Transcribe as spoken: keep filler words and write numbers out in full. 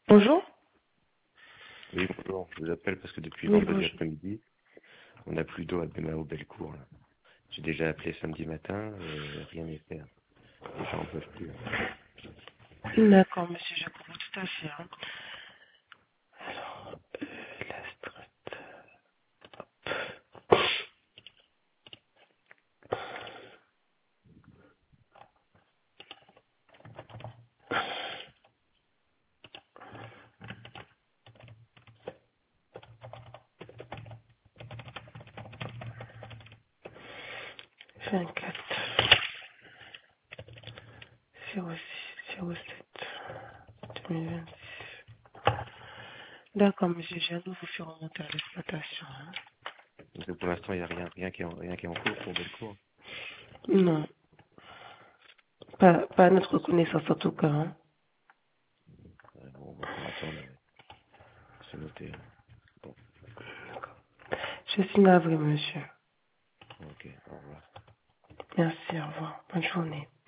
Bonjour. Oui, bonjour. Je vous appelle parce que depuis Oui, vendredi bonjour. après-midi, on n'a plus d'eau à Bema au Bellecour. Là. J'ai déjà appelé samedi matin et rien n'est fait. Hein. Les gens n'en peuvent plus. Hein. D'accord, monsieur, je comprends tout à fait. Hein. Alors, euh, la strate. vingt-quatre, zéro six, zéro sept, deux mille vingt-six. D'accord, monsieur, je viens de vous faire remonter à l'exploitation. Hein. Donc, pour l'instant, il n'y a rien, rien, qui est en, rien qui est en cours pour Bellecour. Non, pas, pas à notre connaissance en tout cas. Hein. Euh, bon, on va encore attendre. Ouais. C'est noté. Hein. Bon, Je suis navré, monsieur. ok, au revoir. Merci, au revoir. Bonne journée.